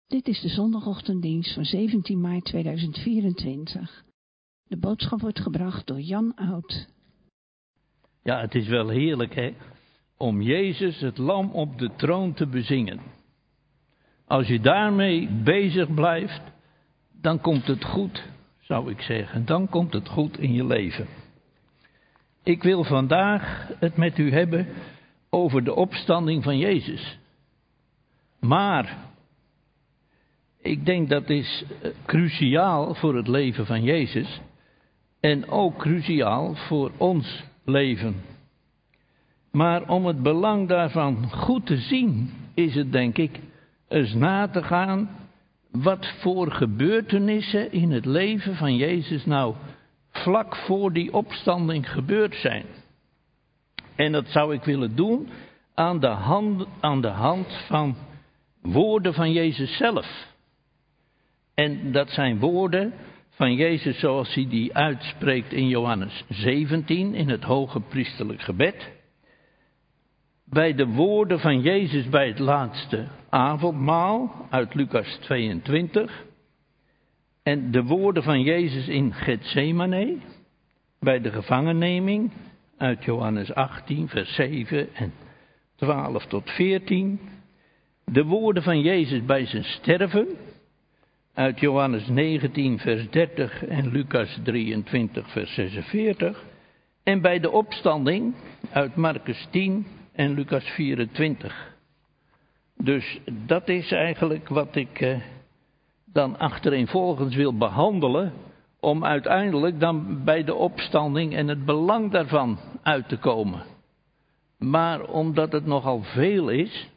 Dit is de zondagochtenddienst van 17 maart 2024. De boodschap wordt gebracht door Jan Oud. Ja, het is wel heerlijk, hè, om Jezus, het lam op de troon, te bezingen. Als je daarmee bezig blijft, dan komt het goed, zou ik zeggen. Dan komt het goed in je leven. Ik wil vandaag het met u hebben over de opstanding van Jezus. Maar ik denk dat is cruciaal voor het leven van Jezus en ook cruciaal voor ons leven. Maar om het belang daarvan goed te zien, is het denk ik eens na te gaan wat voor gebeurtenissen in het leven van Jezus nou vlak voor die opstanding gebeurd zijn. En dat zou ik willen doen aan de hand van woorden van Jezus zelf. En dat zijn woorden van Jezus zoals hij die uitspreekt in Johannes 17 in het hoge priesterlijk gebed. Bij de woorden van Jezus bij het laatste avondmaal uit Lucas 22. En de woorden van Jezus in Getsemane bij de gevangenneming uit Johannes 18 vers 7 en 12 tot 14. De woorden van Jezus bij zijn sterven uit Johannes 19 vers 30 en Lucas 23 vers 46. En bij de opstanding uit Marcus 10 en Lucas 24. Dus dat is eigenlijk wat ik dan achtereenvolgens wil behandelen, om uiteindelijk dan bij de opstanding en het belang daarvan uit te komen. Maar omdat het nogal veel is,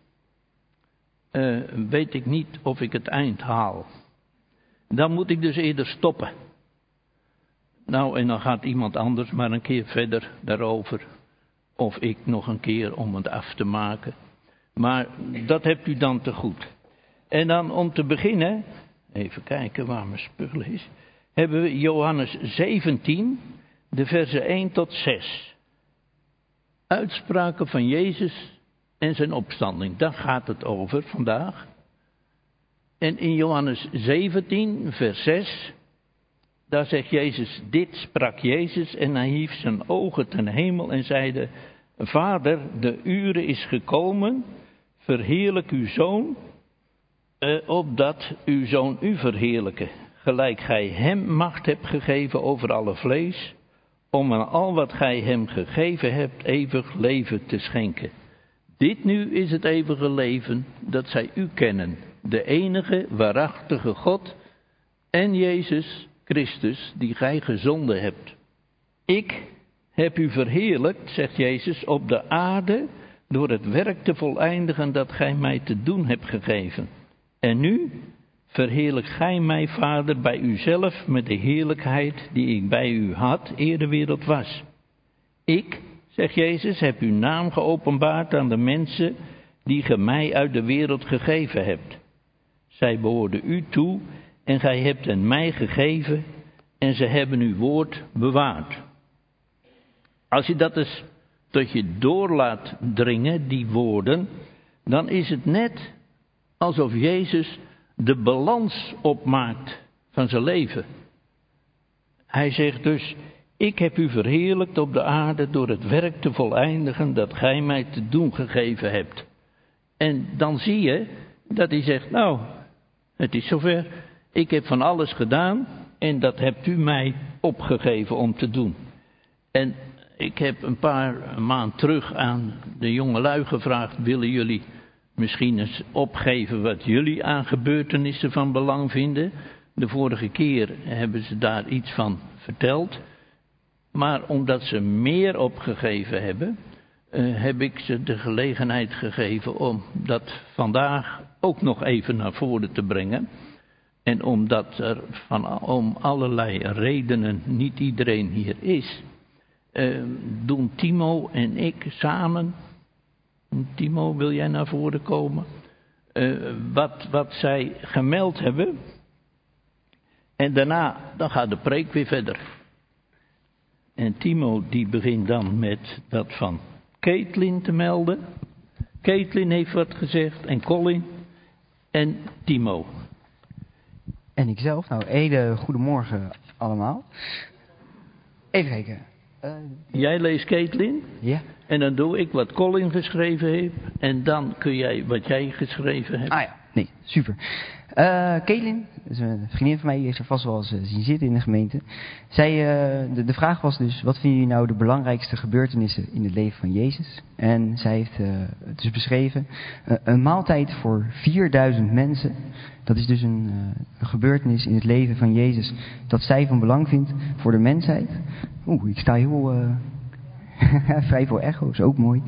weet ik niet of ik het eind haal. Dan moet ik dus eerder stoppen. Nou, en dan gaat iemand anders maar een keer verder daarover. Of ik nog een keer om het af te maken. Maar dat hebt u dan te goed. En dan om te beginnen, even kijken waar mijn spul is. Hebben we Johannes 17, de versen 1 tot 6. Uitspraken van Jezus en zijn opstanding. Daar gaat het over vandaag. En in Johannes 17, vers 6, daar zegt Jezus, dit sprak Jezus en hij hief zijn ogen ten hemel en zeide, Vader, de ure is gekomen, verheerlijk uw Zoon, opdat uw Zoon u verheerlijke, gelijk gij hem macht hebt gegeven over alle vlees, om aan al wat gij hem gegeven hebt eeuwig leven te schenken. Dit nu is het eeuwige leven, dat zij u kennen, de enige waarachtige God en Jezus Christus, die gij gezonden hebt. Ik heb u verheerlijkt, zegt Jezus, op de aarde, door het werk te voleindigen dat gij mij te doen hebt gegeven. En nu verheerlijk gij mij, Vader, bij uzelf met de heerlijkheid die ik bij u had, eer de wereld was. Ik, zegt Jezus, heb uw naam geopenbaard aan de mensen die ge mij uit de wereld gegeven hebt. Zij behoorden u toe en gij hebt hen mij gegeven en ze hebben uw woord bewaard. Als je dat eens tot je door laat dringen, die woorden, dan is het net alsof Jezus de balans opmaakt van zijn leven. Hij zegt dus, ik heb u verheerlijkt op de aarde door het werk te voleindigen dat gij mij te doen gegeven hebt. En dan zie je dat hij zegt, nou, het is zover, ik heb van alles gedaan en dat hebt u mij opgegeven om te doen. En ik heb een paar maanden terug aan de jongelui gevraagd, willen jullie misschien eens opgeven wat jullie aan gebeurtenissen van belang vinden? De vorige keer hebben ze daar iets van verteld. Maar omdat ze meer opgegeven hebben, heb ik ze de gelegenheid gegeven om dat vandaag ook nog even naar voren te brengen. En omdat er om allerlei redenen niet iedereen hier is, doen Timo en ik samen. Timo, wil jij naar voren komen? Wat zij gemeld hebben. En daarna, dan gaat de preek weer verder. En Timo die begint dan met dat van Caitlin te melden. Caitlin heeft wat gezegd en Colin en Timo. En ikzelf. Nou, hele goedemorgen allemaal. Even kijken. Jij leest Caitlin. Ja. En dan doe ik wat Colin geschreven heeft. En dan kun jij wat jij geschreven hebt. Ah ja, nee, super. Caitlin, dat is een vriendin van mij, die heeft er vast wel eens zien zitten in de gemeente. Zij, de vraag was dus, wat vinden jullie nou de belangrijkste gebeurtenissen in het leven van Jezus? En zij heeft het dus beschreven, een maaltijd voor 4000 mensen. Dat is dus een gebeurtenis in het leven van Jezus dat zij van belang vindt voor de mensheid. Ik sta heel vrij veel echo's, ook mooi.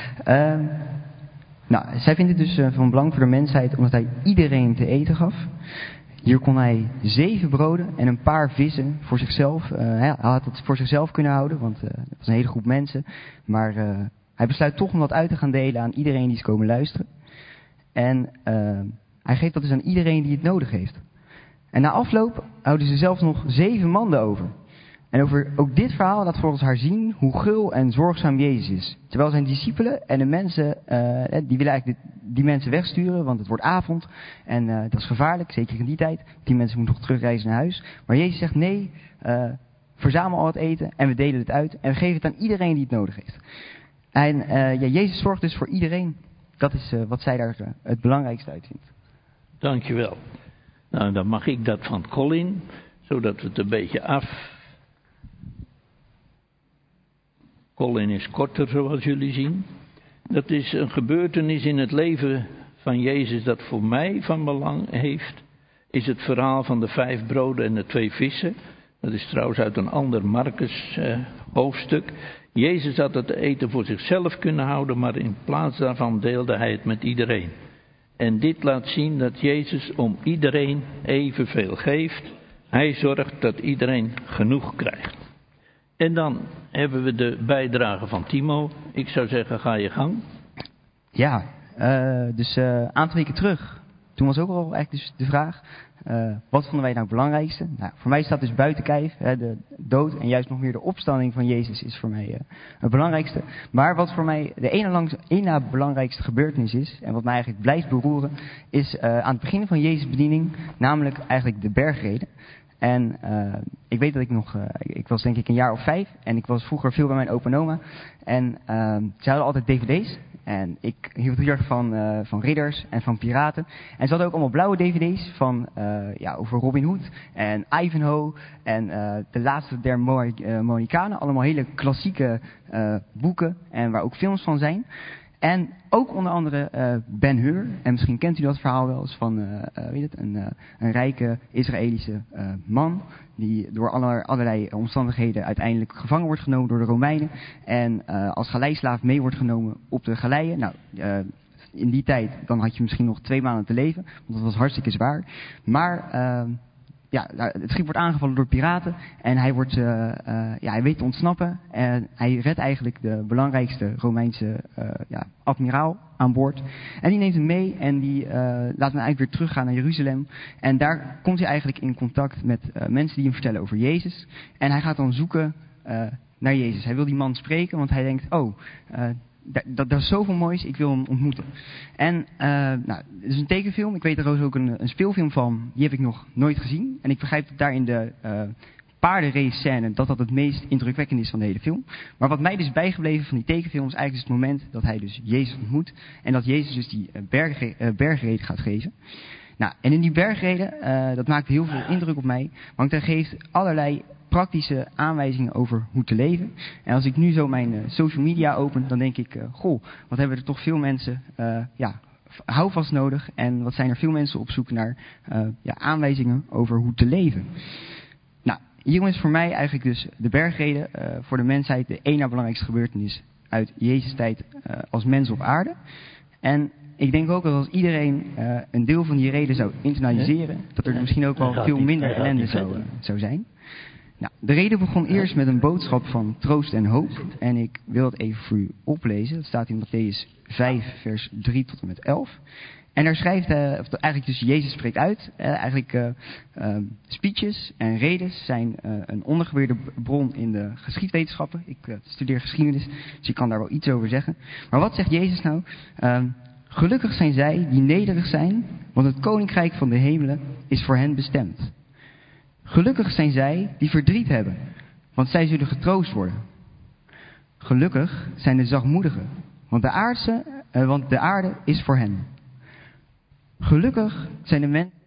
Nou, zij vindt het dus van belang voor de mensheid omdat hij iedereen te eten gaf. Hier kon hij 7 broden en een paar vissen voor zichzelf. Hij had het voor zichzelf kunnen houden, want het was een hele groep mensen. Maar hij besluit toch om dat uit te gaan delen aan iedereen die is komen luisteren. En hij geeft dat dus aan iedereen die het nodig heeft. En na afloop houden ze zelfs nog 7 manden over. En over ook dit verhaal laat volgens haar zien hoe gul en zorgzaam Jezus is. Terwijl zijn discipelen en de mensen, die willen eigenlijk die mensen wegsturen, want het wordt avond. En dat is gevaarlijk, zeker in die tijd. Die mensen moeten nog terugreizen naar huis. Maar Jezus zegt nee, verzamel al het eten en we delen het uit. En we geven het aan iedereen die het nodig heeft. En Jezus zorgt dus voor iedereen. Dat is wat zij daar het belangrijkste uit vindt. Dankjewel. Nou, dan mag ik dat van Colin, zodat we het een beetje af... Colin is korter, zoals jullie zien. Dat is een gebeurtenis in het leven van Jezus dat voor mij van belang heeft. Is het verhaal van de 5 broden en de 2 vissen. Dat is trouwens uit een ander Marcus hoofdstuk. Jezus had het eten voor zichzelf kunnen houden, maar in plaats daarvan deelde hij het met iedereen. En dit laat zien dat Jezus om iedereen evenveel geeft. Hij zorgt dat iedereen genoeg krijgt. En dan hebben we de bijdrage van Timo. Ik zou zeggen, ga je gang. Ja, dus een aantal weken terug. Toen was ook al eigenlijk dus de vraag, wat vonden wij nou het belangrijkste? Nou, voor mij staat dus buiten kijf, de dood en juist nog meer de opstanding van Jezus is voor mij het belangrijkste. Maar wat voor mij de ene na belangrijkste gebeurtenis is, en wat mij eigenlijk blijft beroeren, is aan het begin van Jezus' bediening, namelijk eigenlijk de bergreden. En ik weet dat ik was denk ik een jaar of 5 en ik was vroeger veel bij mijn opa en oma. En ze hadden altijd dvd's en ik hield heel erg van ridders en van piraten. En ze hadden ook allemaal blauwe dvd's van, over Robin Hood en Ivanhoe en de laatste der Mohikanen. Allemaal hele klassieke boeken en waar ook films van zijn. En ook onder andere Ben-Hur. En misschien kent u dat verhaal wel eens van een rijke Israëlische man. Die door allerlei omstandigheden uiteindelijk gevangen wordt genomen door de Romeinen. En als galeislaaf mee wordt genomen op de galeien. Nou, in die tijd dan had je misschien nog 2 maanden te leven. Want dat was hartstikke zwaar. Maar... het schip wordt aangevallen door piraten en hij weet te ontsnappen en hij redt eigenlijk de belangrijkste Romeinse admiraal aan boord. En die neemt hem mee en die laat hem eigenlijk weer teruggaan naar Jeruzalem. En daar komt hij eigenlijk in contact met mensen die hem vertellen over Jezus. En hij gaat dan zoeken naar Jezus. Hij wil die man spreken, want hij denkt, dat is zoveel moois, ik wil hem ontmoeten. En het is een tekenfilm, ik weet er ook een speelfilm van, die heb ik nog nooit gezien. En ik begrijp dat daar in de paardenrace scène dat het meest indrukwekkend is van de hele film. Maar wat mij dus bijgebleven van die tekenfilm is eigenlijk dus het moment dat hij dus Jezus ontmoet. En dat Jezus dus die bergreden gaat geven. Nou, en in die bergreden, dat maakt heel veel indruk op mij, want hij geeft allerlei praktische aanwijzingen over hoe te leven. En als ik nu zo mijn social media open, dan denk ik, wat hebben er toch veel mensen houvast nodig. En wat zijn er veel mensen op zoek naar aanwijzingen over hoe te leven. Nou, hierom is voor mij eigenlijk dus de bergreden voor de mensheid de één na belangrijkste gebeurtenis uit Jezus' tijd als mens op aarde. En ik denk ook dat als iedereen een deel van die reden zou internaliseren, dat er misschien ook wel veel minder ellende zou zijn. Nou, de reden begon eerst met een boodschap van troost en hoop. En ik wil het even voor u oplezen. Dat staat in Mattheüs 5, vers 3 tot en met 11. En daar schrijft, eigenlijk dus Jezus spreekt uit. Speeches en redens zijn een ondergewaardeerde bron in de geschiedwetenschappen. Ik studeer geschiedenis, dus ik kan daar wel iets over zeggen. Maar wat zegt Jezus nou? Gelukkig zijn zij die nederig zijn, want het koninkrijk van de hemelen is voor hen bestemd. Gelukkig zijn zij die verdriet hebben, want zij zullen getroost worden. Gelukkig zijn de zachtmoedigen, want de aarde is voor hen. Gelukkig zijn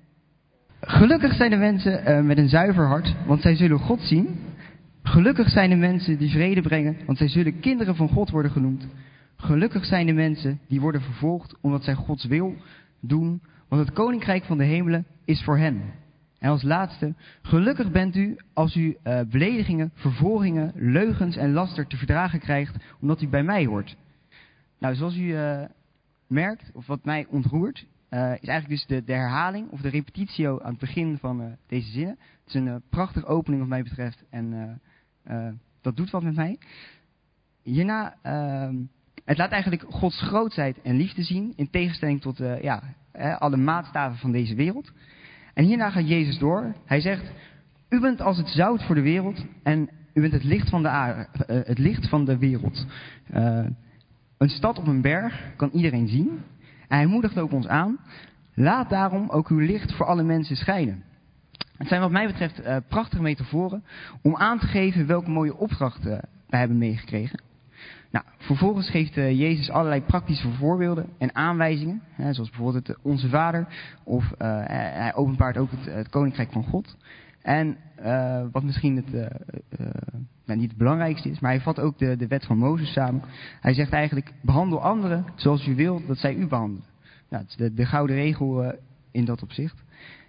de mensen met een zuiver hart, want zij zullen God zien. Gelukkig zijn de mensen die vrede brengen, want zij zullen kinderen van God worden genoemd. Gelukkig zijn de mensen die worden vervolgd omdat zij Gods wil doen, want het koninkrijk van de hemelen is voor hen. En als laatste, gelukkig bent u als u beledigingen, vervolgingen, leugens en laster te verdragen krijgt, omdat u bij mij hoort. Nou, zoals u merkt, of wat mij ontroert, is eigenlijk dus de herhaling of de repetitio aan het begin van deze zinnen. Het is een prachtige opening wat mij betreft en dat doet wat met mij. Hierna, het laat eigenlijk Gods grootheid en liefde zien, in tegenstelling tot alle maatstaven van deze wereld. En hierna gaat Jezus door. Hij zegt, u bent als het zout voor de wereld en u bent het licht van het licht van de wereld. Een stad op een berg kan iedereen zien. En hij moedigt ook ons aan, laat daarom ook uw licht voor alle mensen schijnen. Het zijn wat mij betreft prachtige metaforen om aan te geven welke mooie opdracht wij hebben meegekregen. Nou, vervolgens geeft Jezus allerlei praktische voorbeelden en aanwijzingen, zoals bijvoorbeeld het Onze Vader, of hij openbaart ook het Koninkrijk van God. En wat misschien niet het belangrijkste is, maar hij vat ook de wet van Mozes samen. Hij zegt eigenlijk, behandel anderen zoals u wilt dat zij u behandelen. Nou, het is de gouden regel in dat opzicht.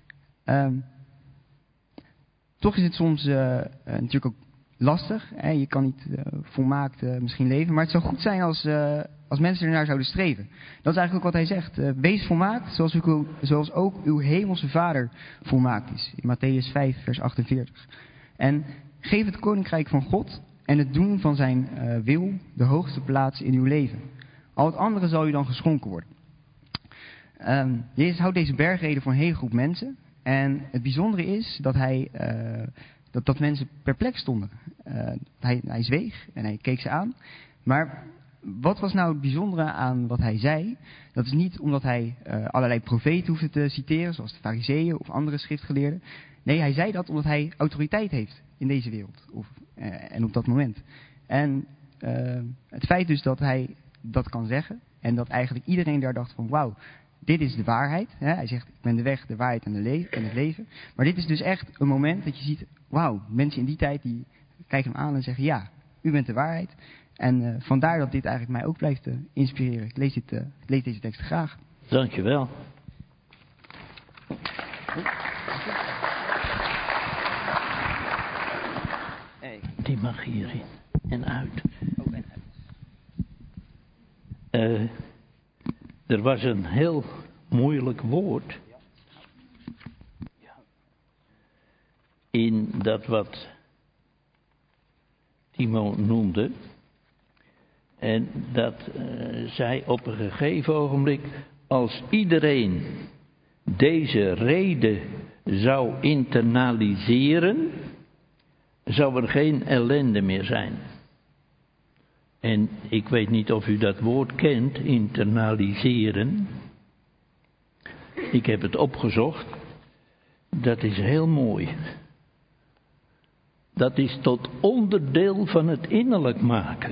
Toch is het soms natuurlijk ook lastig. Je kan niet volmaakt misschien leven. Maar het zou goed zijn als mensen ernaar zouden streven. Dat is eigenlijk ook wat hij zegt. Wees volmaakt zoals ook uw hemelse Vader volmaakt is. In Matthäus 5 vers 48. En geef het koninkrijk van God en het doen van zijn wil de hoogste plaats in uw leven. Al het andere zal u dan geschonken worden. Jezus houdt deze bergreden voor een hele groep mensen. En het bijzondere is dat hij... Dat mensen perplex stonden. Hij zweeg en hij keek ze aan. Maar wat was nou het bijzondere aan wat hij zei? Dat is niet omdat hij allerlei profeten hoefde te citeren, zoals de Farizeeën of andere schriftgeleerden. Nee, hij zei dat omdat hij autoriteit heeft in deze wereld. En op dat moment. En het feit dus dat hij dat kan zeggen. En dat eigenlijk iedereen daar dacht van wauw. Dit is de waarheid. Hè? Hij zegt, ik ben de weg, de waarheid en het leven. Maar dit is dus echt een moment dat je ziet, wauw, mensen in die tijd die kijken hem aan en zeggen, ja, u bent de waarheid. En vandaar dat dit eigenlijk mij ook blijft inspireren. Ik lees deze tekst graag. Dankjewel. Die mag hierin en uit. Er was een heel moeilijk woord in dat wat Timo noemde. En dat zij op een gegeven ogenblik, als iedereen deze reden zou internaliseren, zou er geen ellende meer zijn. En ik weet niet of u dat woord kent, internaliseren. Ik heb het opgezocht. Dat is heel mooi. Dat is tot onderdeel van het innerlijk maken.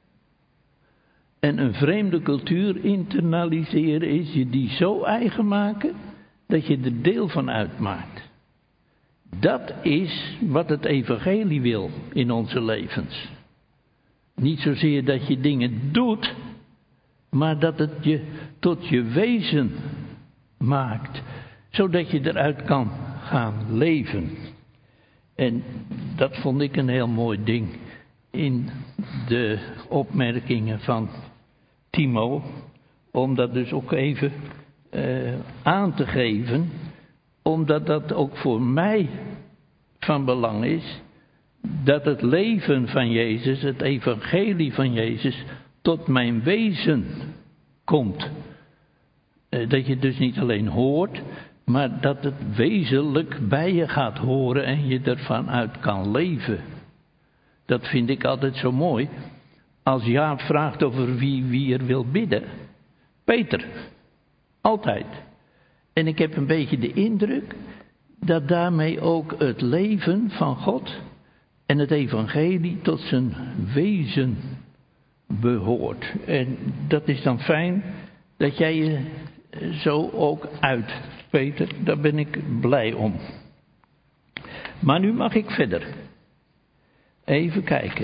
En een vreemde cultuur internaliseren is je die zo eigen maken dat je er deel van uitmaakt. Dat is wat het evangelie wil in onze levens. Niet zozeer dat je dingen doet, maar dat het je tot je wezen maakt. Zodat je eruit kan gaan leven. En dat vond ik een heel mooi ding in de opmerkingen van Timo. Om dat dus ook even aan te geven. Omdat dat ook voor mij van belang is. Dat het leven van Jezus, het evangelie van Jezus, tot mijn wezen komt. Dat je dus niet alleen hoort, maar dat het wezenlijk bij je gaat horen en je ervan uit kan leven. Dat vind ik altijd zo mooi. Als Jaap vraagt over wie er wil bidden. Peter. Altijd. En ik heb een beetje de indruk dat daarmee ook het leven van God en het evangelie tot zijn wezen behoort. En dat is dan fijn dat jij je zo ook uit, Peter. Daar ben ik blij om. Maar nu mag ik verder. Even kijken.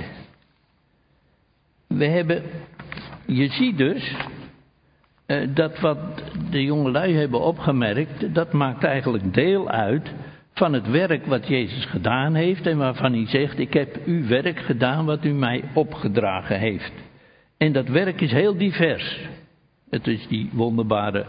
Je ziet dus dat wat de jongelui hebben opgemerkt, dat maakt eigenlijk deel uit van het werk wat Jezus gedaan heeft en waarvan hij zegt, ik heb uw werk gedaan wat u mij opgedragen heeft. En dat werk is heel divers. Het is die wonderbare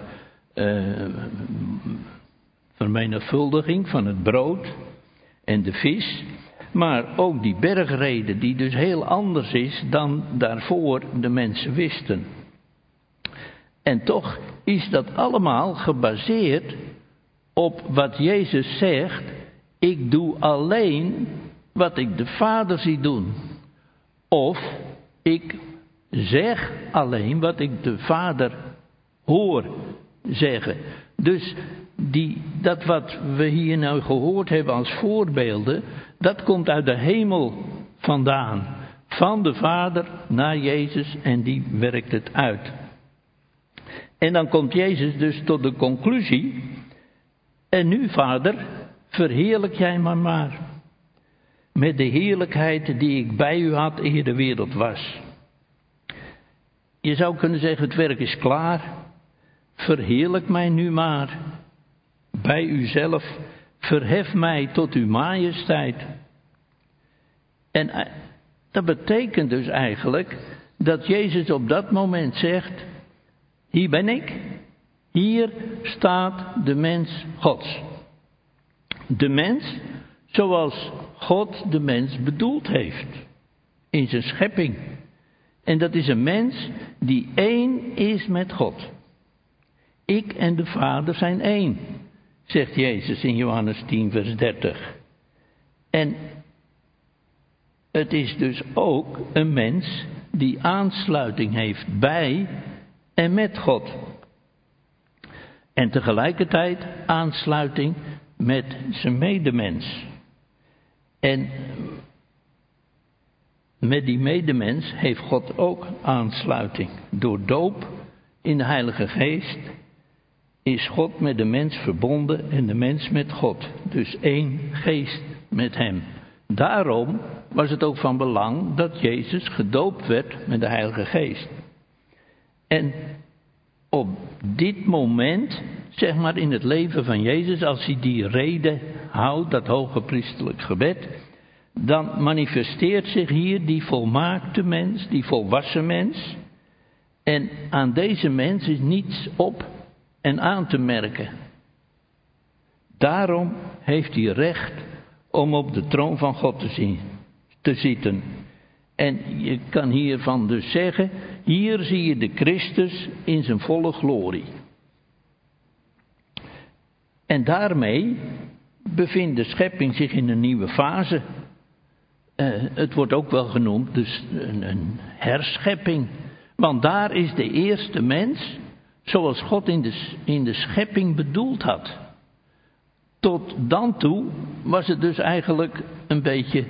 vermenigvuldiging van het brood en de vis, maar ook die bergreden die dus heel anders is dan daarvoor de mensen wisten. En toch is dat allemaal gebaseerd op wat Jezus zegt, ik doe alleen wat ik de Vader zie doen. Of ik zeg alleen wat ik de Vader hoor zeggen. Dus dat wat we hier nou gehoord hebben als voorbeelden, dat komt uit de hemel vandaan. Van de Vader naar Jezus en die werkt het uit. En dan komt Jezus dus tot de conclusie, en nu Vader, verheerlijk jij me maar met de heerlijkheid die ik bij u had eer de wereld was. Je zou kunnen zeggen, het werk is klaar, verheerlijk mij nu maar bij uzelf, verhef mij tot uw majesteit. En dat betekent dus eigenlijk dat Jezus op dat moment zegt, hier ben ik, hier staat de mens Gods. De mens zoals God de mens bedoeld heeft in zijn schepping. En dat is een mens die één is met God. Ik en de Vader zijn één, zegt Jezus in Johannes 10 vers 30. En het is dus ook een mens die aansluiting heeft bij en met God. En tegelijkertijd aansluiting met zijn medemens. En met die medemens heeft God ook aansluiting. Door doop in de Heilige Geest is God met de mens verbonden en de mens met God. Dus één geest met hem. Daarom was het ook van belang dat Jezus gedoopt werd met de Heilige Geest. En op dit moment, zeg maar in het leven van Jezus, als hij die rede houdt, dat hoge priesterlijk gebed, dan manifesteert zich hier die volmaakte mens, die volwassen mens. En aan deze mens is niets op en aan te merken. Daarom heeft hij recht om op de troon van God te zitten. En je kan hiervan dus zeggen, hier zie je de Christus in zijn volle glorie. En daarmee bevindt de schepping zich in een nieuwe fase. Het wordt ook wel genoemd dus een herschepping. Want daar is de eerste mens zoals God in de schepping bedoeld had. Tot dan toe was het dus eigenlijk een beetje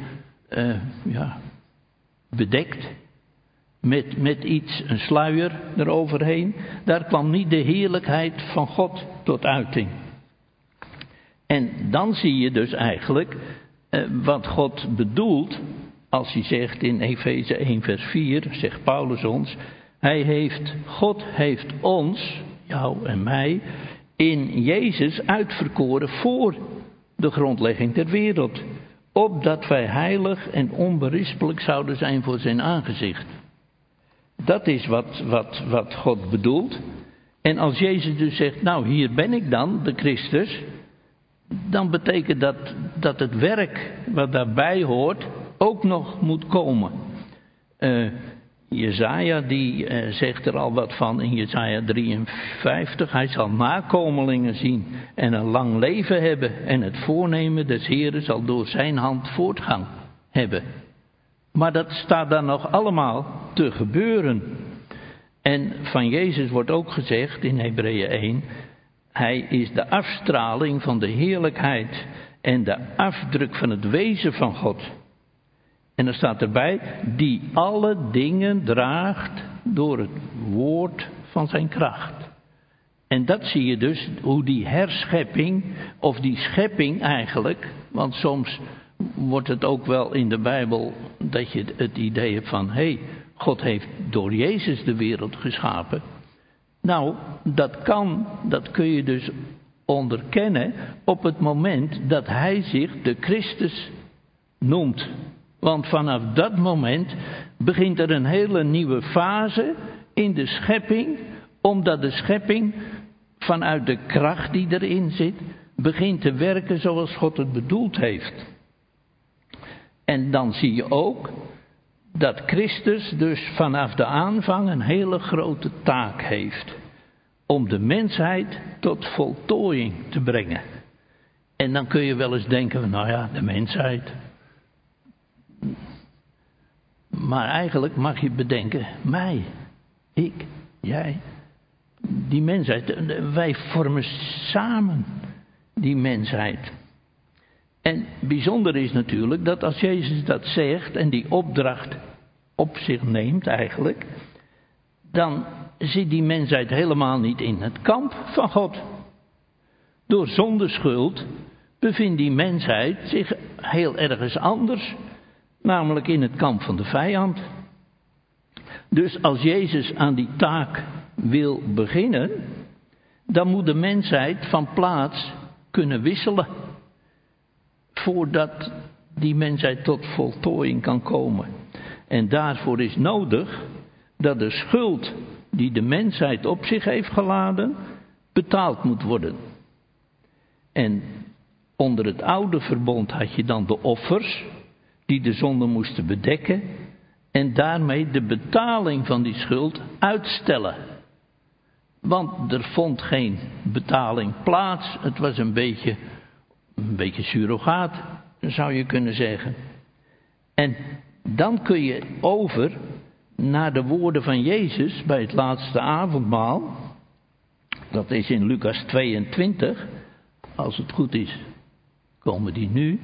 bedekt. Met iets, een sluier eroverheen. Daar kwam niet de heerlijkheid van God tot uiting. En dan zie je dus eigenlijk wat God bedoelt als hij zegt in Efeze 1 vers 4, zegt Paulus ons, God heeft ons, jou en mij, in Jezus uitverkoren voor de grondlegging der wereld. Opdat wij heilig en onberispelijk zouden zijn voor zijn aangezicht. Dat is wat God bedoelt. En als Jezus dus zegt, nou hier ben ik dan, de Christus, dan betekent dat het werk wat daarbij hoort ook nog moet komen. Jesaja die zegt er al wat van in Jesaja 53. Hij zal nakomelingen zien en een lang leven hebben. En het voornemen des Heeren zal door zijn hand voortgang hebben. Maar dat staat dan nog allemaal te gebeuren. En van Jezus wordt ook gezegd in Hebreeën 1. Hij is de afstraling van de heerlijkheid en de afdruk van het wezen van God. En er staat erbij, die alle dingen draagt door het woord van zijn kracht. En dat zie je dus, hoe die herschepping, of die schepping eigenlijk, want soms wordt het ook wel in de Bijbel dat je het idee hebt van, God heeft door Jezus de wereld geschapen. Nou, dat kun je dus onderkennen op het moment dat hij zich de Christus noemt. Want vanaf dat moment begint er een hele nieuwe fase in de schepping, omdat de schepping vanuit de kracht die erin zit, begint te werken zoals God het bedoeld heeft. En dan zie je ook dat Christus dus vanaf de aanvang een hele grote taak heeft. Om de mensheid tot voltooiing te brengen. En dan kun je wel eens denken, nou ja, de mensheid. Maar eigenlijk mag je bedenken, mij, ik, jij, die mensheid. Wij vormen samen die mensheid. En bijzonder is natuurlijk dat als Jezus dat zegt en die opdracht op zich neemt eigenlijk, dan zit die mensheid helemaal niet in het kamp van God. Door zondeschuld bevindt die mensheid zich heel ergens anders, namelijk in het kamp van de vijand. Dus als Jezus aan die taak wil beginnen, dan moet de mensheid van plaats kunnen wisselen, voordat die mensheid tot voltooiing kan komen. En daarvoor is nodig dat de schuld die de mensheid op zich heeft geladen, betaald moet worden. En onder het oude verbond had je dan de offers, die de zonde moesten bedekken, en daarmee de betaling van die schuld uitstellen. Want er vond geen betaling plaats, het was een beetje surrogaat, zou je kunnen zeggen. En dan kun je over naar de woorden van Jezus bij het laatste avondmaal. Dat is in Lucas 22. Als het goed is, komen die nu.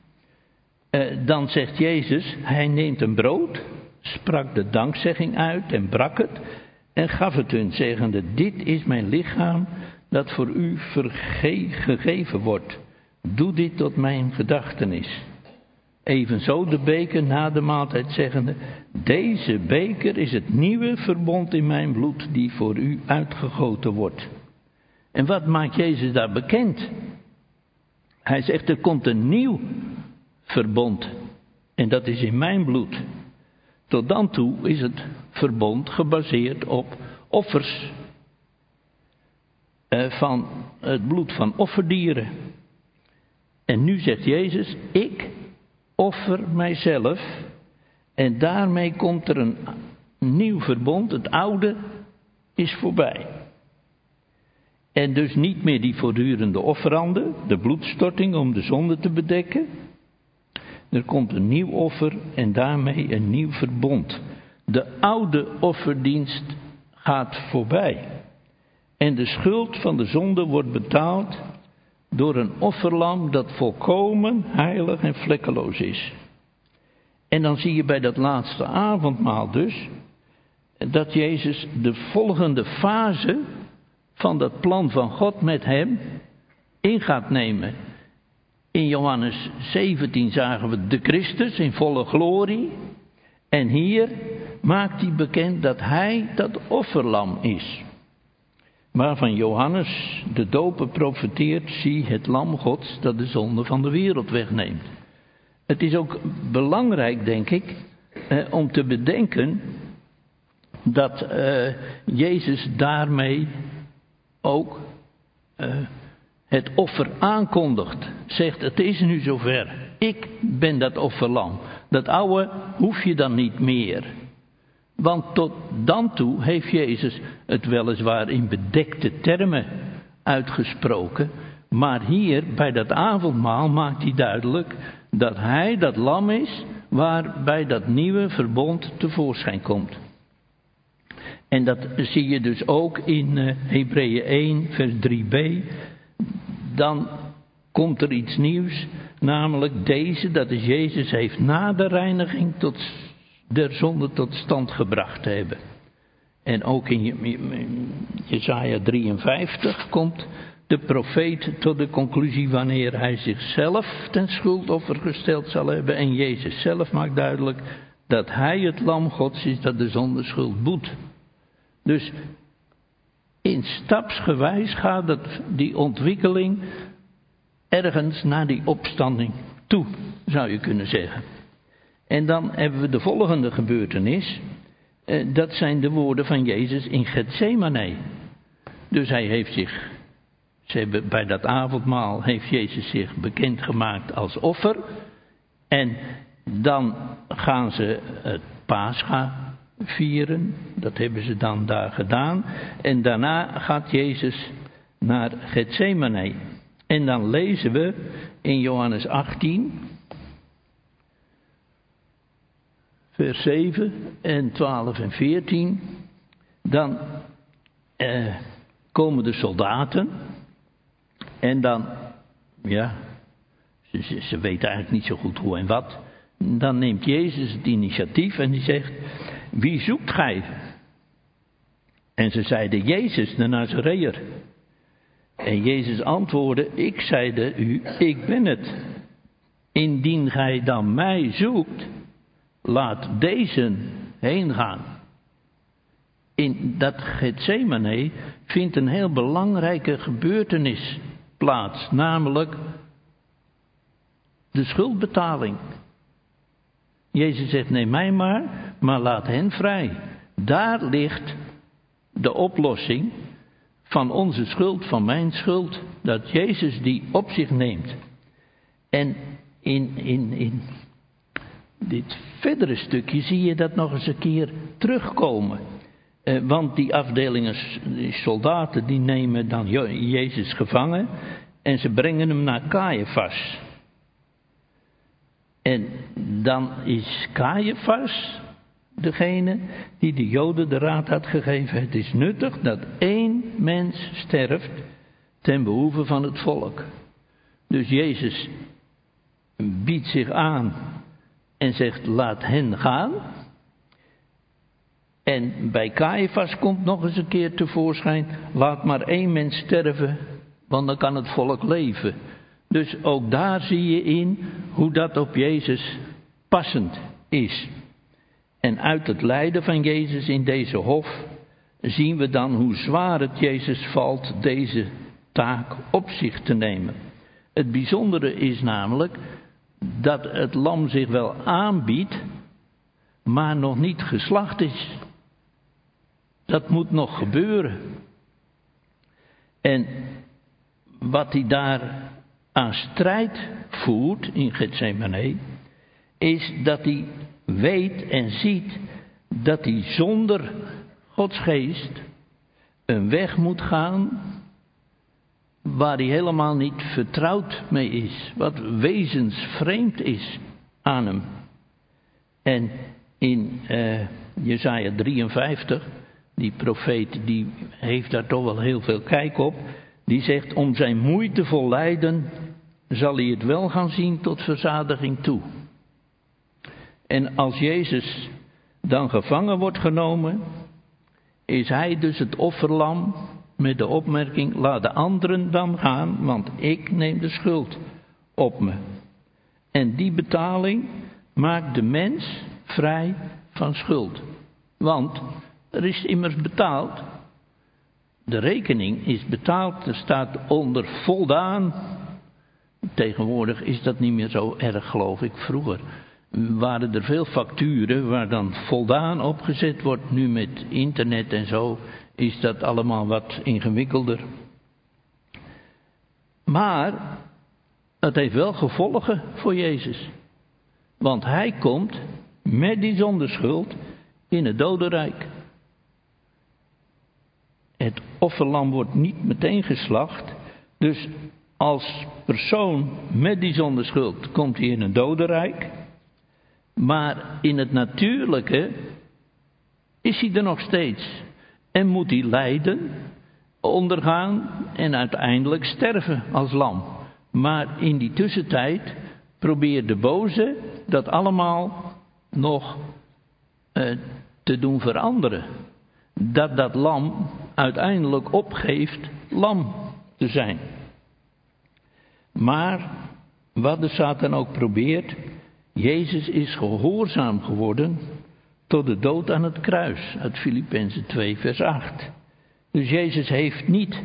Dan zegt Jezus, hij neemt een brood, sprak de dankzegging uit en brak het. En gaf het hun, zeggende, dit is mijn lichaam dat voor u gegeven wordt. Doe dit tot mijn gedachtenis. Evenzo de beker na de maaltijd zeggende, deze beker is het nieuwe verbond in mijn bloed die voor u uitgegoten wordt. En wat maakt Jezus daar bekend? Hij zegt, er komt een nieuw verbond en dat is in mijn bloed. Tot dan toe is het verbond gebaseerd op offers van het bloed van offerdieren. En nu zegt Jezus, ik offer mijzelf en daarmee komt er een nieuw verbond. Het oude is voorbij. En dus niet meer die voortdurende offeranden, de bloedstorting om de zonde te bedekken. Er komt een nieuw offer en daarmee een nieuw verbond. De oude offerdienst gaat voorbij. En de schuld van de zonde wordt betaald door een offerlam dat volkomen heilig en vlekkeloos is. En dan zie je bij dat laatste avondmaal dus dat Jezus de volgende fase van dat plan van God met hem in gaat nemen. In Johannes 17 zagen we de Christus in volle glorie. En hier maakt hij bekend dat hij dat offerlam is. Waarvan Johannes de doper profeteert, zie het lam Gods dat de zonde van de wereld wegneemt. Het is ook belangrijk, denk ik, om te bedenken dat Jezus daarmee ook het offer aankondigt. Zegt, het is nu zover. Ik ben dat offerlam. Dat oude hoef je dan niet meer. Want tot dan toe heeft Jezus het weliswaar in bedekte termen uitgesproken. Maar hier bij dat avondmaal maakt hij duidelijk dat hij dat lam is waarbij dat nieuwe verbond tevoorschijn komt. En dat zie je dus ook in Hebreeën 1 vers 3b. Dan komt er iets nieuws, namelijk deze, dat is Jezus heeft na de reiniging der zonde tot stand gebracht te hebben. En ook in Jesaja 53 komt de profeet tot de conclusie wanneer hij zichzelf ten schuldoffer gesteld zal hebben. En Jezus zelf maakt duidelijk dat hij het lam Gods is dat de zondeschuld boet. Dus in stapsgewijs gaat die ontwikkeling ergens naar die opstanding toe, zou je kunnen zeggen. En dan hebben we de volgende gebeurtenis. Dat zijn de woorden van Jezus in Getsemane. Dus hij heeft bij dat avondmaal heeft Jezus zich bekendgemaakt als offer. En dan gaan ze het Pascha vieren. Dat hebben ze dan daar gedaan. En daarna gaat Jezus naar Getsemane. En dan lezen we in Johannes 18, vers 7 en 12 en 14. Dan komen de soldaten. En dan, ja, ze weten eigenlijk niet zo goed hoe en wat. Dan neemt Jezus het initiatief en die zegt, wie zoekt gij? En ze zeiden, Jezus, de Nazareër. En Jezus antwoordde, ik zeide u, ik ben het. Indien gij dan mij zoekt, laat deze heen gaan. In dat Getsemane vindt een heel belangrijke gebeurtenis plaats, namelijk de schuldbetaling. Jezus zegt, neem mij maar laat hen vrij. Daar ligt de oplossing van onze schuld, van mijn schuld, dat Jezus die op zich neemt. En in dit verdere stukje zie je dat nog eens een keer terugkomen. Want die afdelingen, die soldaten, die nemen dan Jezus gevangen en ze brengen hem naar Caiaphas. En dan is Caiaphas degene die de Joden de raad had gegeven. Het is nuttig dat 1 mens sterft ten behoeve van het volk. Dus Jezus biedt zich aan en zegt laat hen gaan. En bij Caiaphas komt nog eens een keer tevoorschijn, laat maar 1 mens sterven, want dan kan het volk leven. Dus ook daar zie je in hoe dat op Jezus passend is. En uit het lijden van Jezus in deze hof zien we dan hoe zwaar het Jezus valt deze taak op zich te nemen. Het bijzondere is namelijk dat het lam zich wel aanbiedt, maar nog niet geslacht is. Dat moet nog gebeuren. En wat hij daar aan strijd voert in Getsemane, is dat hij weet en ziet dat hij zonder Gods geest een weg moet gaan waar hij helemaal niet vertrouwd mee is, wat wezensvreemd is aan hem. En in Jesaja 53, die profeet die heeft daar toch wel heel veel kijk op, die zegt om zijn moeitevol lijden zal hij het wel gaan zien tot verzadiging toe. En als Jezus dan gevangen wordt genomen, is hij dus het offerlam met de opmerking, laat de anderen dan gaan, want ik neem de schuld op me. En die betaling maakt de mens vrij van schuld. Want er is immers betaald. De rekening is betaald, er staat onder voldaan. Tegenwoordig is dat niet meer zo erg, geloof ik. Vroeger waren er veel facturen waar dan voldaan opgezet wordt. Nu met internet en zo is dat allemaal wat ingewikkelder. Maar het heeft wel gevolgen voor Jezus. Want hij komt met die zondeschuld in het dodenrijk. Het offerlam wordt niet meteen geslacht. Dus als persoon met die zondeschuld komt hij in een dodenrijk. Maar in het natuurlijke is hij er nog steeds. en moet hij lijden, ondergaan en uiteindelijk sterven als lam. Maar in die tussentijd probeert de boze dat allemaal nog te doen veranderen. Dat lam uiteindelijk opgeeft lam te zijn. Maar wat de Satan ook probeert, Jezus is gehoorzaam geworden tot de dood aan het kruis. Uit Filippenzen 2 vers 8. Dus Jezus heeft niet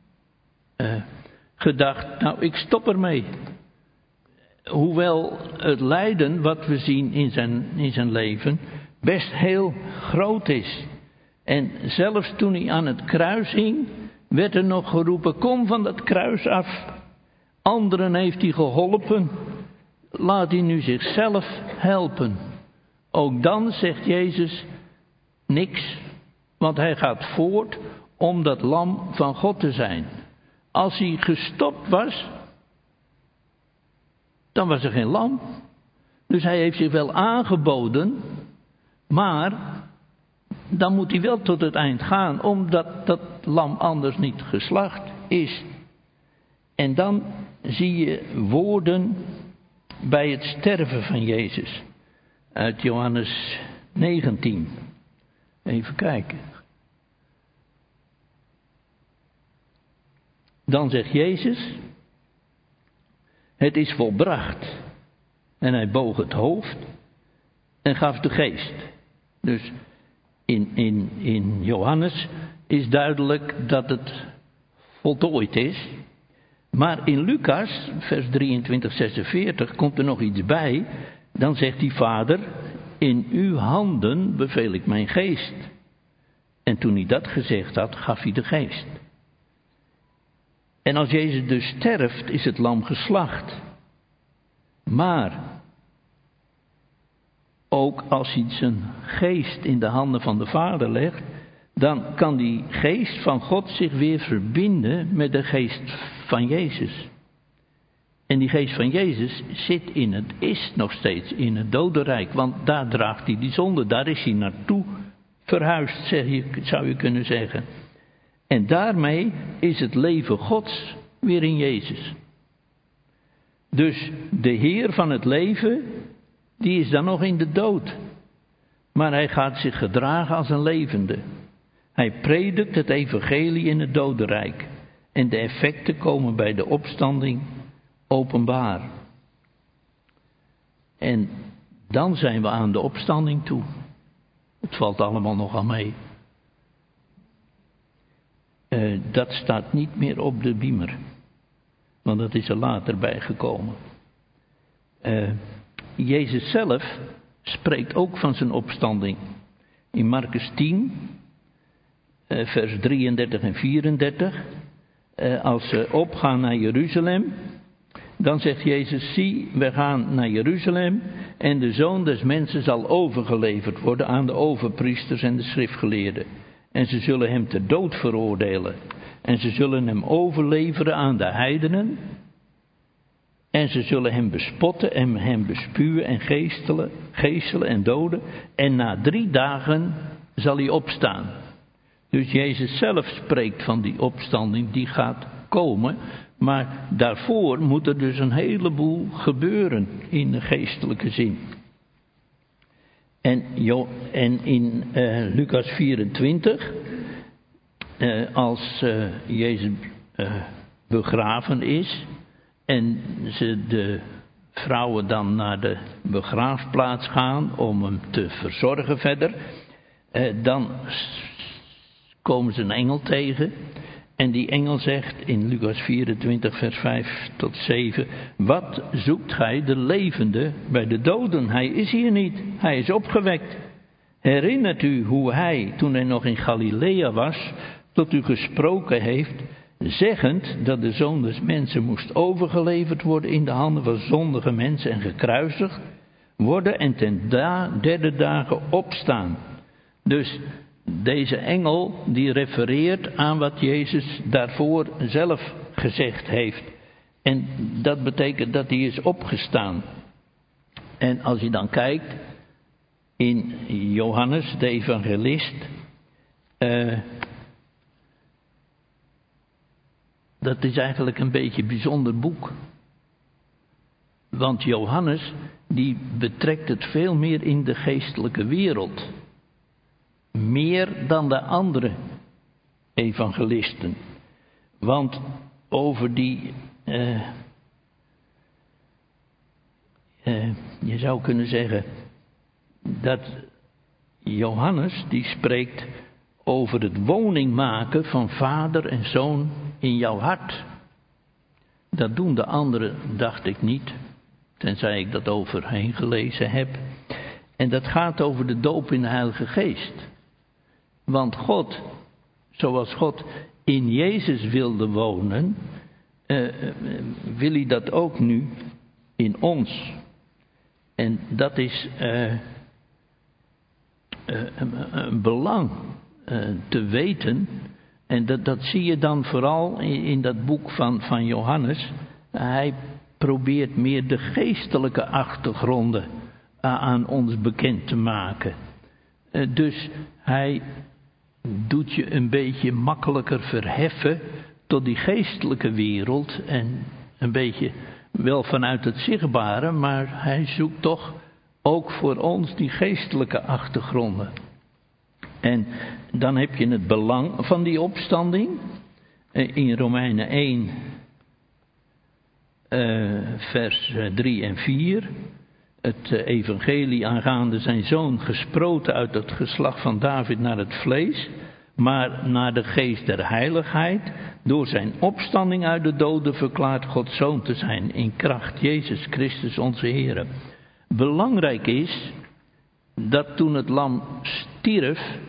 gedacht, nou ik stop ermee. Hoewel het lijden wat we zien in zijn leven best heel groot is. En zelfs toen hij aan het kruis hing, werd er nog geroepen, kom van dat kruis af. Anderen heeft hij geholpen, laat hij nu zichzelf helpen. Ook dan zegt Jezus niks, want hij gaat voort om dat lam van God te zijn. Als hij gestopt was, dan was er geen lam. Dus hij heeft zich wel aangeboden, maar dan moet hij wel tot het eind gaan, omdat dat lam anders niet geslacht is. En dan zie je woorden bij het sterven van Jezus. Uit Johannes 19. Even kijken. Dan zegt Jezus, het is volbracht. En hij boog het hoofd en gaf de geest. Dus in Johannes is duidelijk dat het voltooid is. Maar in Lucas, vers 23, 46, komt er nog iets bij. Dan zegt die Vader, in uw handen beveel ik mijn geest. En toen hij dat gezegd had, gaf hij de geest. En als Jezus dus sterft, is het lam geslacht. Maar ook als hij zijn geest in de handen van de Vader legt, dan kan die geest van God zich weer verbinden met de geest van Jezus. En die geest van Jezus is nog steeds in het dodenrijk, want daar draagt hij die zonde, daar is hij naartoe verhuisd, zou je kunnen zeggen. En daarmee is het leven Gods weer in Jezus. Dus de Heer van het leven, die is dan nog in de dood. Maar hij gaat zich gedragen als een levende. Hij predikt het evangelie in het dodenrijk. En de effecten komen bij de opstanding openbaar. En dan zijn we aan de opstanding toe. Het valt allemaal nogal mee. Dat staat niet meer op de beamer. Want dat is er later bijgekomen. Jezus zelf spreekt ook van zijn opstanding. In Marcus 10, vers 33 en 34. Als ze opgaan naar Jeruzalem, dan zegt Jezus, zie, we gaan naar Jeruzalem en de Zoon des Mensen zal overgeleverd worden aan de overpriesters en de schriftgeleerden. En ze zullen hem ter dood veroordelen. En ze zullen hem overleveren aan de heidenen. En ze zullen hem bespotten en hem bespuwen en geestelen en doden. En na 3 dagen zal hij opstaan. Dus Jezus zelf spreekt van die opstanding die gaat komen. Maar daarvoor moet er dus een heleboel gebeuren in de geestelijke zin. En in Lucas 24, als Jezus begraven is en de vrouwen dan naar de begraafplaats gaan om hem te verzorgen verder, dan komen ze een engel tegen. En die engel zegt in Lucas 24 vers 5 tot 7... Wat zoekt gij de levende bij de doden? Hij is hier niet, hij is opgewekt. Herinnert u hoe hij, toen hij nog in Galilea was, tot u gesproken heeft, zeggend dat de Zoon des Mensen moest overgeleverd worden in de handen van zondige mensen en gekruisigd worden en ten 3e dagen opstaan. Dus deze engel die refereert aan wat Jezus daarvoor zelf gezegd heeft. En dat betekent dat hij is opgestaan. En als je dan kijkt in Johannes de evangelist, Dat is eigenlijk een beetje een bijzonder boek. Want Johannes, die betrekt het veel meer in de geestelijke wereld. Meer dan de andere evangelisten. Want over die... je zou kunnen zeggen dat Johannes die spreekt over het woning maken van vader en zoon in jouw hart. Dat doen de anderen, dacht ik niet, tenzij ik dat overheen gelezen heb. En dat gaat over de doop in de Heilige Geest. Want God, zoals God in Jezus wilde wonen, wil hij dat ook nu in ons. En dat is een belang te weten. En dat zie je dan vooral in dat boek van Johannes. Hij probeert meer de geestelijke achtergronden aan ons bekend te maken. Dus hij doet je een beetje makkelijker verheffen tot die geestelijke wereld. En een beetje wel vanuit het zichtbare, maar hij zoekt toch ook voor ons die geestelijke achtergronden. En dan heb je het belang van die opstanding. In Romeinen 1, vers 3 en 4. Het evangelie aangaande zijn zoon gesproten uit het geslacht van David naar het vlees, maar naar de geest der heiligheid. Door zijn opstanding uit de doden verklaart God zoon te zijn in kracht Jezus Christus onze Heer. Belangrijk is dat toen het lam stierf,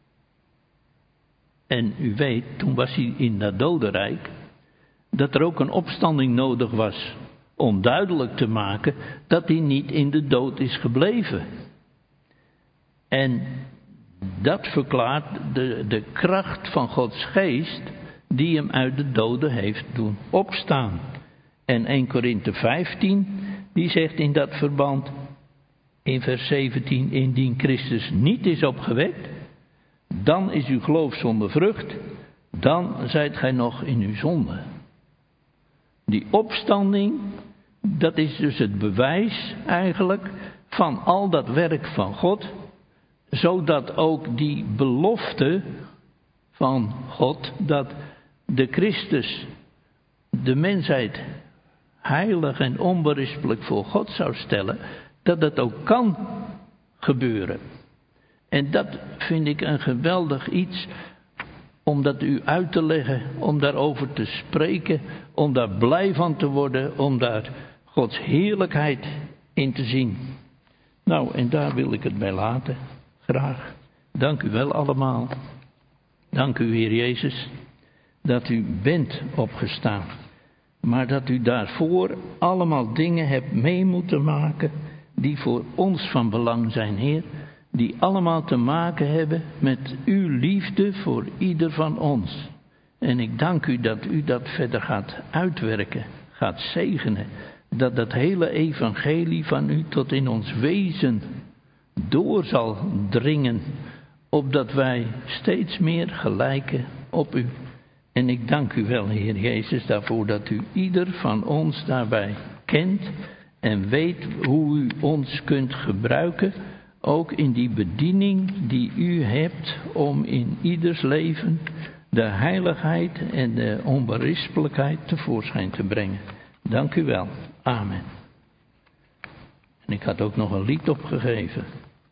en u weet, toen was hij in dat dodenrijk, dat er ook een opstanding nodig was om duidelijk te maken dat hij niet in de dood is gebleven. En dat verklaart de kracht van Gods geest die hem uit de doden heeft doen opstaan. En 1 Korinthe 15, die zegt in dat verband, in vers 17, indien Christus niet is opgewekt, dan is uw geloof zonder vrucht, dan zijt gij nog in uw zonde. Die opstanding, dat is dus het bewijs eigenlijk van al dat werk van God, zodat ook die belofte van God, dat de Christus de mensheid heilig en onberispelijk voor God zou stellen, dat dat ook kan gebeuren. En dat vind ik een geweldig iets, om dat u uit te leggen, om daarover te spreken, om daar blij van te worden, om daar Gods heerlijkheid in te zien. Nou, en daar wil ik het bij laten. Graag. Dank u wel allemaal. Dank u, Heer Jezus, dat u bent opgestaan. Maar dat u daarvoor allemaal dingen hebt mee moeten maken die voor ons van belang zijn, Heer. Die allemaal te maken hebben met uw liefde voor ieder van ons. En ik dank u dat u dat verder gaat uitwerken, gaat zegenen. Dat dat hele evangelie van u tot in ons wezen door zal dringen. Opdat wij steeds meer gelijken op u. En ik dank u wel, Heer Jezus, daarvoor dat u ieder van ons daarbij kent. En weet hoe u ons kunt gebruiken. Ook in die bediening die u hebt om in ieders leven de heiligheid en de onberispelijkheid tevoorschijn te brengen. Dank u wel. Amen. En ik had ook nog een lied opgegeven.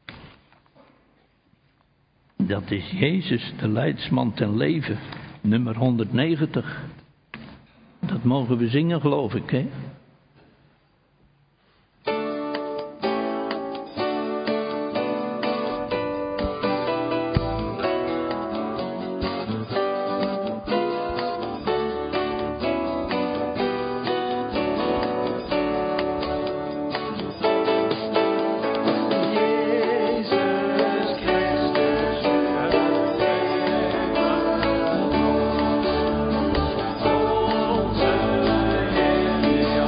Dat is Jezus, de leidsman ten leven, nummer 190. Dat mogen we zingen, geloof ik, hè? Onze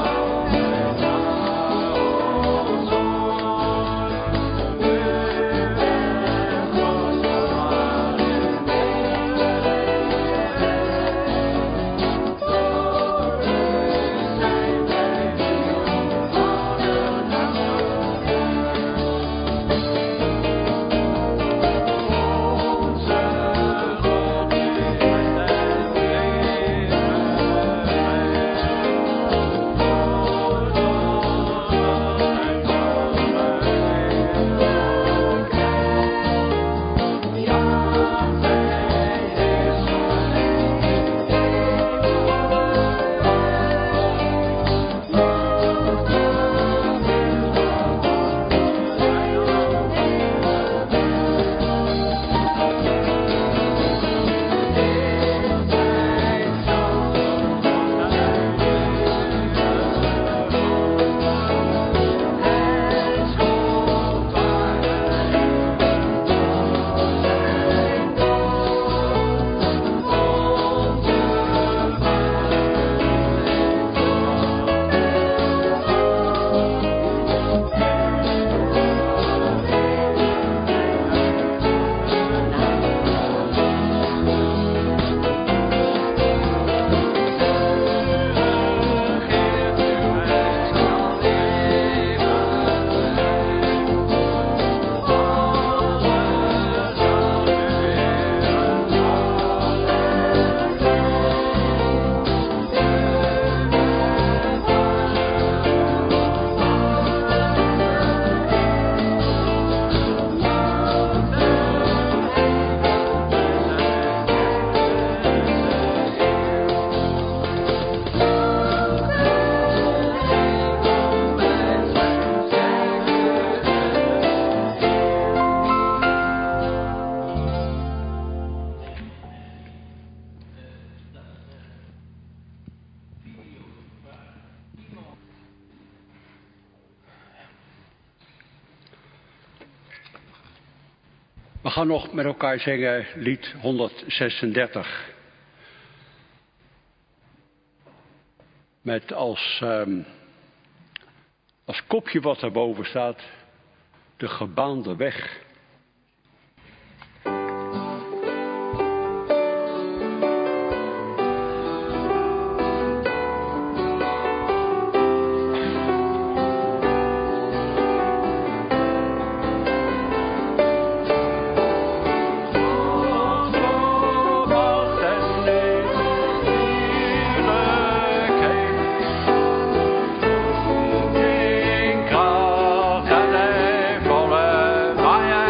We gaan nog met elkaar zingen lied 136. Met als kopje wat daarboven staat, de gebaande weg. Volle vrijheid.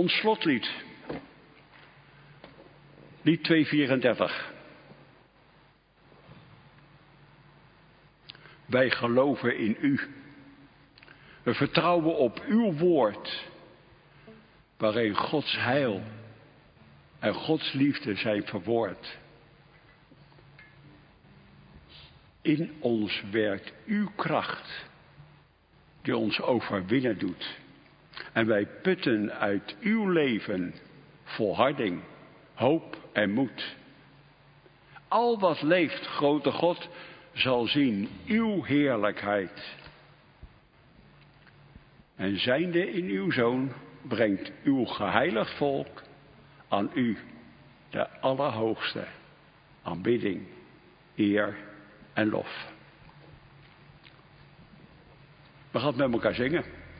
Ons slotlied. Lied 234. Wij geloven in u. We vertrouwen op uw woord, waarin Gods heil en Gods liefde zijn verwoord. In ons werkt uw kracht, die ons overwinnen doet. En wij putten uit uw leven volharding, hoop en moed. Al wat leeft, grote God, zal zien uw heerlijkheid. En zijnde in uw Zoon brengt uw geheiligd volk aan u, de Allerhoogste, aanbidding, eer en lof. We gaan het met elkaar zingen.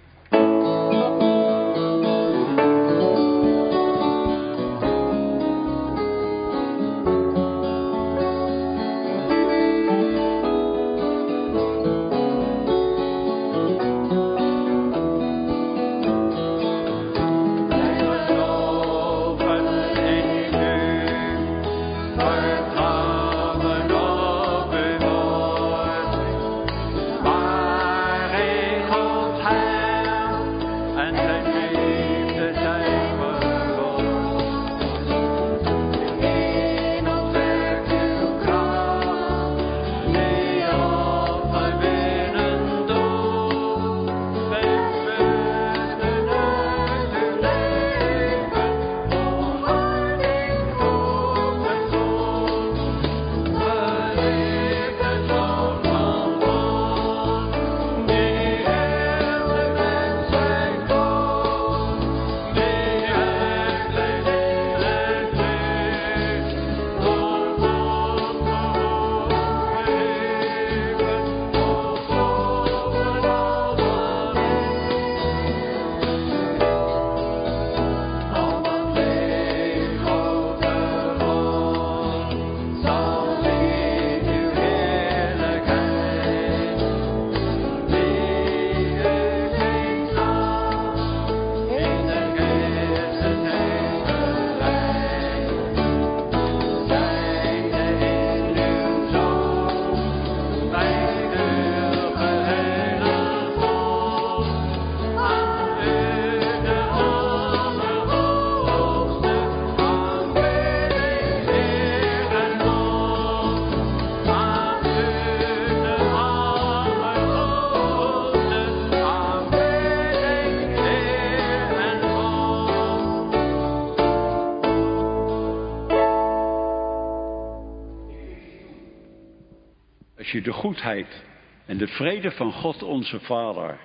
Als je de goedheid en de vrede van God onze Vader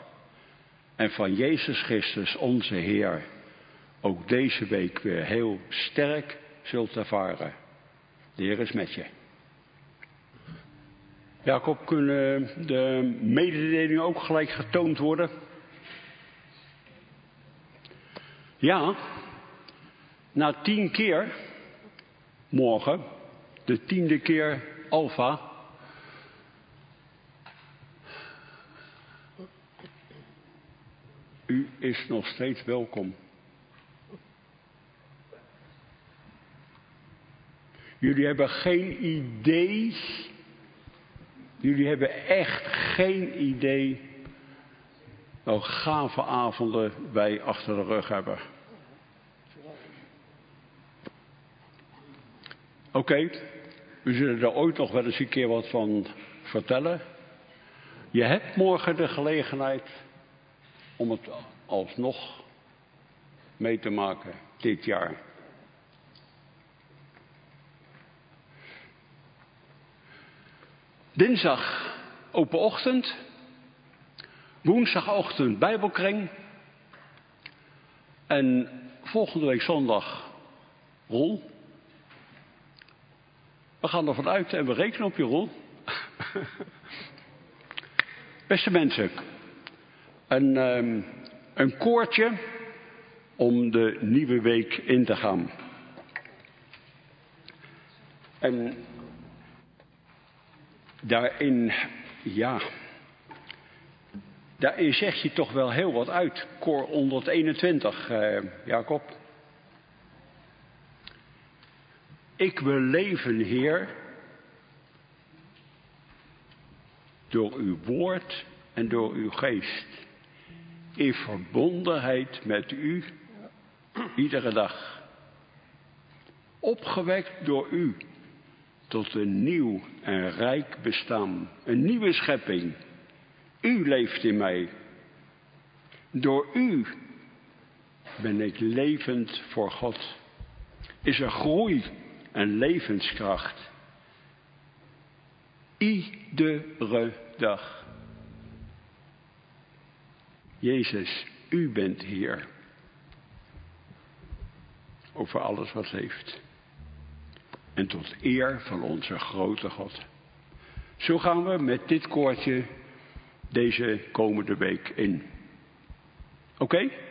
en van Jezus Christus onze Heer ook deze week weer heel sterk zult ervaren. De Heer is met je. Jacob, kunnen de mededelingen ook gelijk getoond worden? Ja, na 10 keer, morgen, de 10e keer Alfa. U is nog steeds welkom. Jullie hebben geen idee. Jullie hebben echt geen idee welke gave avonden wij achter de rug hebben. Oké, we zullen er ooit nog wel eens een keer wat van vertellen. Je hebt morgen de gelegenheid om het alsnog mee te maken dit jaar. Dinsdag open ochtend. Woensdagochtend bijbelkring. En volgende week zondag Roel. We gaan ervan uit en we rekenen op je, Roel. Beste mensen. Een koortje om de nieuwe week in te gaan. En daarin, ja, Daarin zeg je toch wel heel wat uit. Koor 121, Jacob. Ik wil leven, Heer, door uw woord en door uw geest. In verbondenheid met u, iedere dag. Opgewekt door u tot een nieuw en rijk bestaan. Een nieuwe schepping. U leeft in mij. Door u ben ik levend voor God. Is er groei en levenskracht. Iedere dag. Jezus, u bent Heer. Over alles wat leeft. En tot eer van onze grote God. Zo gaan we met dit koortje deze komende week in. Oké?